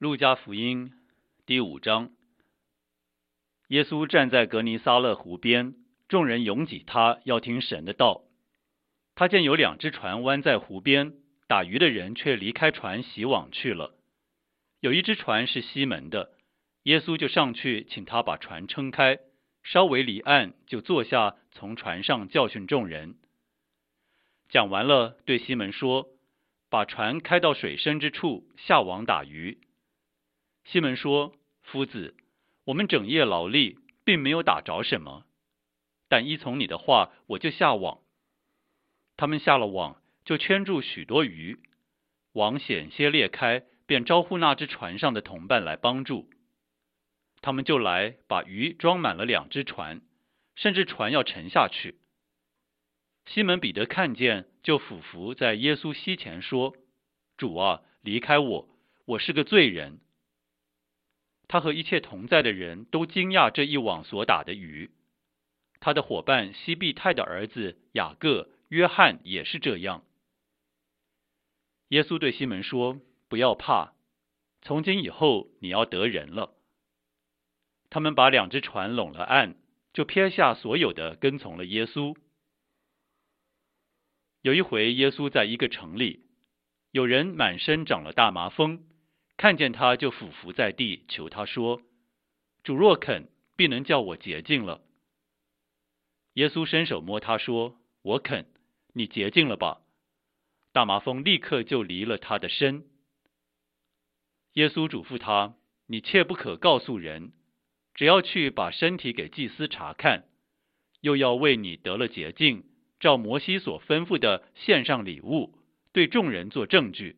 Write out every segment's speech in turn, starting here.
路加福音第5章，耶稣站在格尼撒勒湖边，众人拥挤他，要听神的道。他见有2只船弯在湖边，打鱼的人却离开船洗网去了。有一只船是西门的，耶稣就上去请他把船撑开，稍微离岸，就坐下，从船上教训众人。讲完了，对西门说：“把船开到水深之处，下网打鱼。”西门说：“夫子，我们整夜劳力，并没有打着什么，但依从你的话，我就下网。”他们下了网，就圈住许多鱼，网险些裂开，便招呼那只船上的同伴来帮助。他们就来，把鱼装满了2只船，甚至船要沉下去。西门彼得看见，就俯伏在耶稣膝前说：“主啊，离开我，我是个罪人。”他和一切同在的人都惊讶这一网所打的鱼。他的伙伴西庇太的儿子雅各、约翰也是这样。耶稣对西门说：“不要怕，从今以后你要得人了。”他们把2只船拢了岸，就撇下所有的，跟从了耶稣。有一回，耶稣在一个城里，有人满身长了大麻风，看见他就俯伏在地，求他说：“主若肯，必能叫我洁净了。”耶稣伸手摸他说：“我肯，你洁净了吧。”大麻风立刻就离了他的身。耶稣嘱咐他：“你切不可告诉人，只要去把身体给祭司查看，又要为你得了洁净，照摩西所吩咐的献上礼物，对众人做证据。”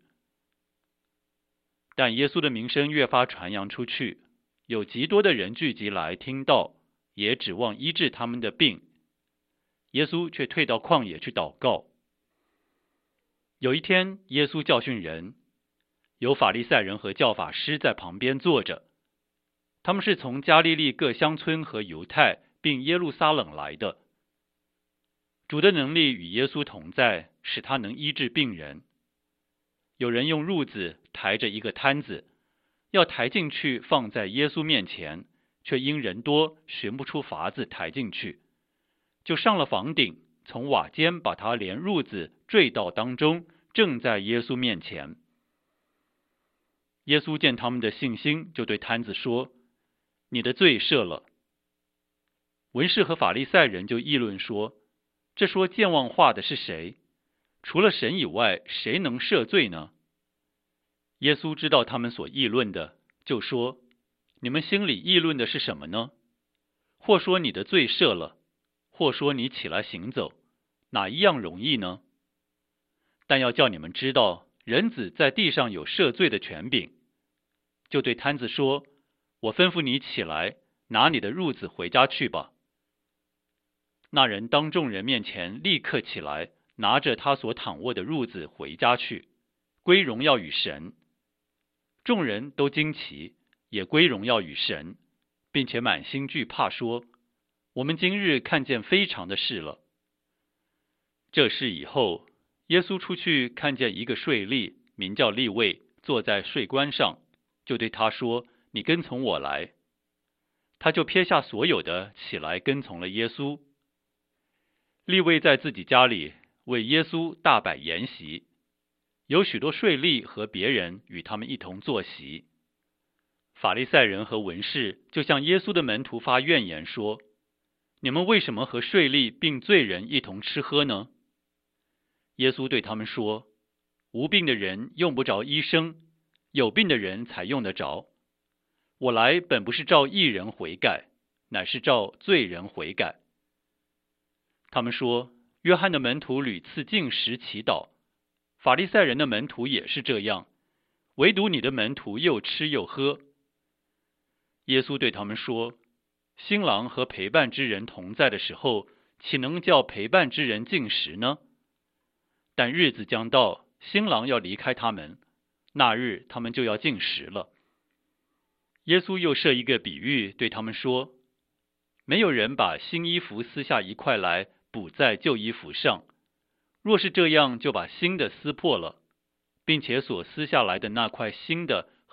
但耶稣的名声越发传扬出去，有极多的人聚集来听道，也指望医治他们的病。耶稣却退到旷野去祷告。有一天，耶稣教训人，有法利赛人和教法师在旁边坐着，他们是从加利利各乡村和犹太并耶路撒冷来的。主的能力与耶稣同在，使他能医治病人。有人用褥子抬着一个摊子，要抬进去放在耶稣面前，却因人多，寻不出法子抬进去，就上了房顶，从瓦间把他连褥子坠到当中，正在耶稣面前。耶稣见他们的信心，就对摊子说：“你的罪赦了。”文士和法利赛人就议论说：“这说健忘话的是谁？除了神以外，谁能赦罪呢？”耶稣知道他们所议论的，就说：“你们心里议论的是什么呢？或说你的罪赦了，或说你起来行走，哪一样容易呢？但要叫你们知道，人子在地上有赦罪的权柄。”就对摊子说：“我吩咐你起来，拿你的褥子回家去吧。”那人当众人面前立刻起来，拿着他所躺卧的褥子回家去，归荣耀与神。众人都惊奇，也归荣耀与神，并且满心惧怕，说：“我们今日看见非常的事了。”这事以后，耶稣出去看见一个税吏，名叫利未，坐在税关上，就对他说：“你跟从我来。”他就撇下所有的，起来跟从了耶稣。利未在自己家里为耶稣大摆筵席，有许多税吏和别人与他们一同坐席。法利赛人和文士就向耶稣的门徒发怨言说：“你们为什么和税吏并罪人一同吃喝呢？”耶稣对他们说：“无病的人用不着医生，有病的人才用得着。我来本不是召义人悔改，乃是召罪人悔改。”他们说：“约翰的门徒屡次禁食祈祷，法利赛人的门徒也是这样，唯独你的门徒又吃又喝。”耶稣对他们说：“新郎和陪伴之人同在的时候，岂能叫陪伴之人禁食呢？但日子将到，新郎要离开他们，那日他们就要禁食了。”耶稣又设一个比喻，对他们说：“没有人把新衣服撕下一块来补在旧衣服上，若是这样，就把新的撕破了，并且所撕下来的那块新的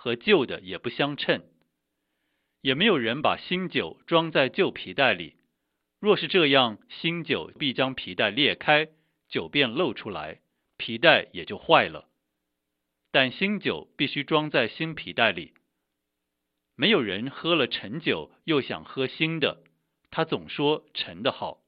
和旧的也不相称。也没有人把新酒装在旧皮袋里，若是这样，新酒必将皮袋裂开，酒便漏出来，皮袋也就坏了。但新酒必须装在新皮袋里。没有人喝了陈酒又想喝新的，他总说陈的好。